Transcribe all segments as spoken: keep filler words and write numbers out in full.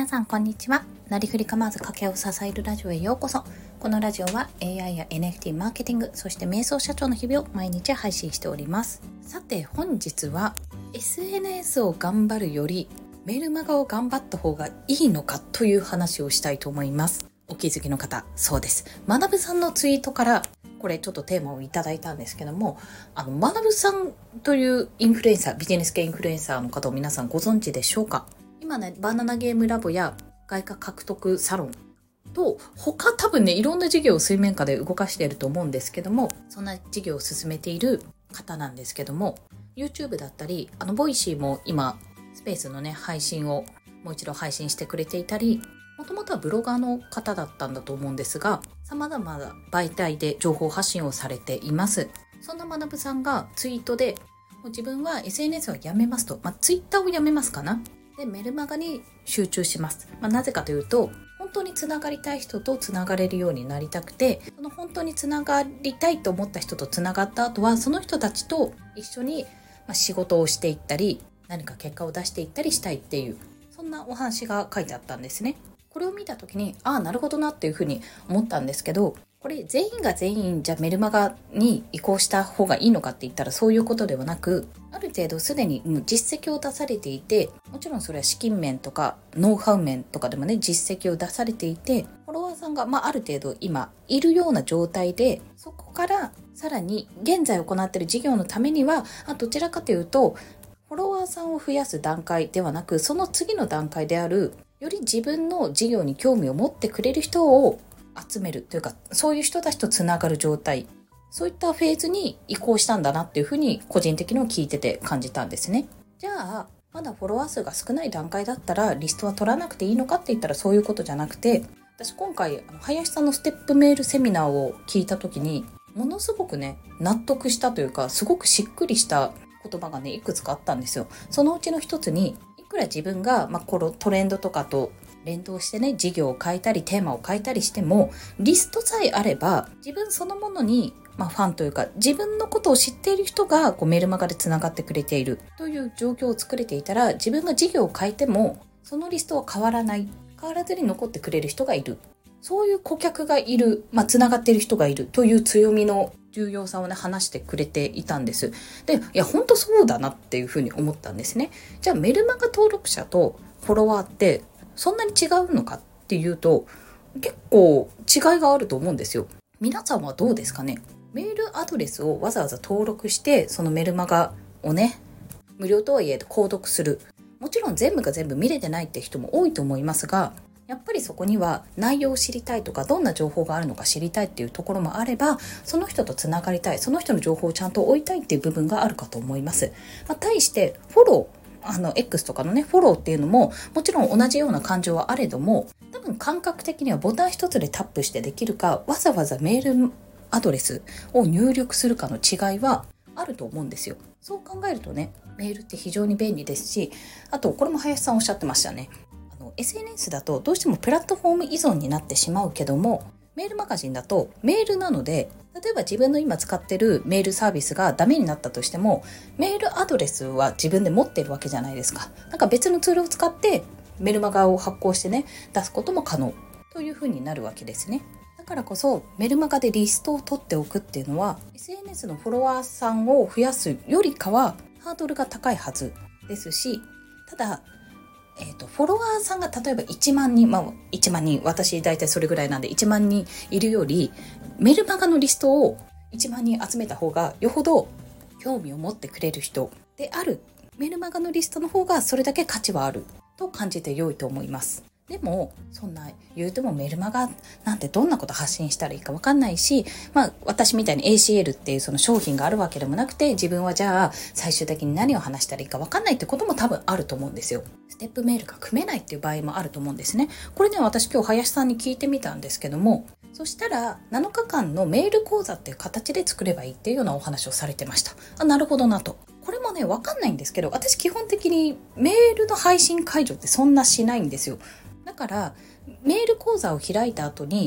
皆さんこんにちは。なりふり構わず家計を支えるラジオへようこそ。このラジオは エーアイ や エヌエフティー マーケティング、そして瞑想社長の日々を毎日配信しております。さて本日は エスエヌエス を頑張るよりメールマガを頑張った方がいいのかという話をしたいと思います。お気づきの方、そうです。まなぶさんのツイートからこれちょっとテーマをいただいたんですけども、あのまなぶさんというインフルエンサー、ビジネス系インフルエンサーの方を皆さんご存知でしょうか。今ね、バナナゲームラボや外貨獲得サロンと他多分ね、いろんな事業を水面下で動かしていると思うんですけども、そんな事業を進めている方なんですけども、 YouTube だったり、あのボイシーも今スペースのね配信をもう一度配信してくれていたり、もともとはブロガーの方だったんだと思うんですが、様々な媒体で情報発信をされています。そんなまなぶさんがツイートで、もう自分は エスエヌエス をやめますと、まあ、ツイッターをやめますかな。で、メルマガに集中します。まあ、なぜかというと、本当につながりたい人とつながれるようになりたくて、その本当につながりたいと思った人とつながった後は、その人たちと一緒に仕事をしていったり、何か結果を出していったりしたいっていう、そんなお話が書いてあったんですね。これを見た時に、ああなるほどなっていうふうに思ったんですけど、これ全員が全員じゃあメルマガに移行した方がいいのかって言ったらそういうことではなく、ある程度すでに実績を出されていて、もちろんそれは資金面とかノウハウ面とかでもね、実績を出されていて、フォロワーさんが、まあ、ある程度今いるような状態で、そこからさらに現在行っている事業のためには、あどちらかというとフォロワーさんを増やす段階ではなく、その次の段階である、より自分の事業に興味を持ってくれる人を集めるというか、そういう人たちとつながる状態、そういったフェーズに移行したんだなっていうふうに個人的には聞いてて感じたんですね。じゃあまだフォロワー数が少ない段階だったらリストは取らなくていいのかって言ったらそういうことじゃなくて、私今回林さんのステップメールセミナーを聞いた時にものすごくね納得したというか、すごくしっくりした言葉がねいくつかあったんですよ。そのうちの一つに、いくら自分が、まあ、このトレンドとかと連動してね、事業を変えたりテーマを変えたりしても、リストさえあれば自分そのものに、まあ、ファンというか自分のことを知っている人がこうメルマガでつながってくれているという状況を作れていたら、自分が事業を変えてもそのリストは変わらない、変わらずに残ってくれる人がいる、そういう顧客がいる、まあ、つながっている人がいるという強みの重要さをね話してくれていたんです。で、いや本当そうだなっていうふうに思ったんですね。じゃあメルマガ登録者とフォロワーってそんなに違うのかっていうと、結構違いがあると思うんですよ。皆さんはどうですかね。メールアドレスをわざわざ登録してそのメルマガをね、無料とはいえ購読する、もちろん全部が全部見れてないって人も多いと思いますが、やっぱりそこには内容を知りたいとか、どんな情報があるのか知りたいっていうところもあれば、その人とつながりたい、その人の情報をちゃんと追いたいっていう部分があるかと思います。まあ、対してフォロー、あの X とかのねフォローっていうのももちろん同じような感情はあれども、多分感覚的にはボタン一つでタップしてできるか、わざわざメールアドレスを入力するかの違いはあると思うんですよ。そう考えるとね、メールって非常に便利ですし、あとこれも林さんおっしゃってましたね。あの エスエヌエス だとどうしてもプラットフォーム依存になってしまうけども、メールマガジンだとメールなので、例えば自分の今使ってるメールサービスがダメになったとしても、メールアドレスは自分で持ってるわけじゃないですか。なんか別のツールを使ってメルマガを発行してね出すことも可能というふうになるわけですね。だからこそメルマガでリストを取っておくっていうのは エスエヌエス のフォロワーさんを増やすよりかはハードルが高いはずですし、ただえーと、フォロワーさんが例えばいちまんにん、まあいちまんにん、私大体それぐらいなんでいちまんにんいるより、メルマガのリストをいちまんにん集めた方がよほど興味を持ってくれる人である。メルマガのリストの方がそれだけ価値はあると感じて良いと思います。でもそんな言うてもメルマガなんてどんなこと発信したらいいか分かんないし、まあ私みたいに エーシーエル っていうその商品があるわけでもなくて、自分はじゃあ最終的に何を話したらいいか分かんないってことも多分あると思うんですよ。ステップメールが組めないっていう場合もあると思うんですね。これね、私今日林さんに聞いてみたんですけども、そしたらなのかかんのメール講座っていう形で作ればいいっていうようなお話をされてました。あ、なるほどなと。これもね分かんないんですけど、私基本的にメールの配信解除ってそんなしないんですよ。だからメール講座を開いた後に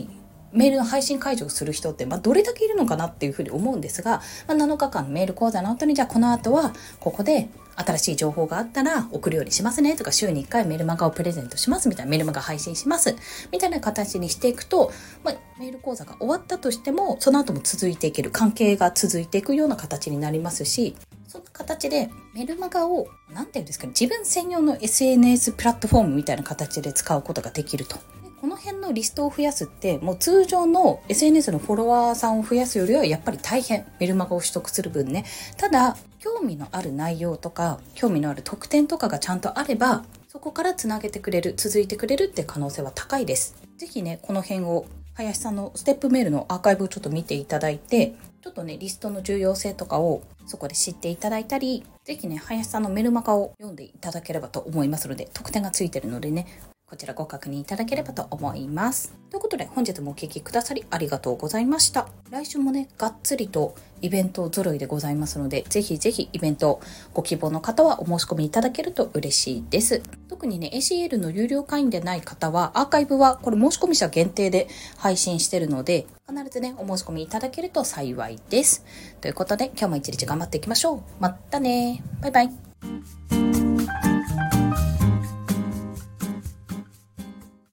メールの配信解除をする人って、まあ、どれだけいるのかなっていうふうに思うんですが、まあ、なのかかんのメール講座の後に、じゃあこの後はここで新しい情報があったら送るようにしますねとか、週にいっかいメルマガをプレゼントしますみたいな、メルマガ配信しますみたいな形にしていくと、まあ、メール講座が終わったとしてもその後も続いていける、関係が続いていくような形になりますし、そんな形でメルマガをなんていうんですかね、自分専用の エスエヌエス プラットフォームみたいな形で使うことができると。この辺のリストを増やすってもう通常の エスエヌエス のフォロワーさんを増やすよりはやっぱり大変、メルマガを取得する分ね。ただ興味のある内容とか興味のある特典とかがちゃんとあれば、そこからつなげてくれる、続いてくれるって可能性は高いです。ぜひね、この辺を林さんのステップメールのアーカイブをちょっと見ていただいて、ちょっとねリストの重要性とかをそこで知っていただいたり、ぜひね林さんのメルマガを読んでいただければと思いますので、特典がついてるのでね、こちらご確認いただければと思います。ということで本日もお聞きくださりありがとうございました。来週もねがっつりとイベント揃いでございますので、ぜひぜひイベントご希望の方はお申し込みいただけると嬉しいです。特にね エーシーエル の有料会員でない方はアーカイブはこれ申し込み者限定で配信してるので、必ずねお申し込みいただけると幸いです。ということで今日も一日頑張っていきましょう。またね、バイバイ。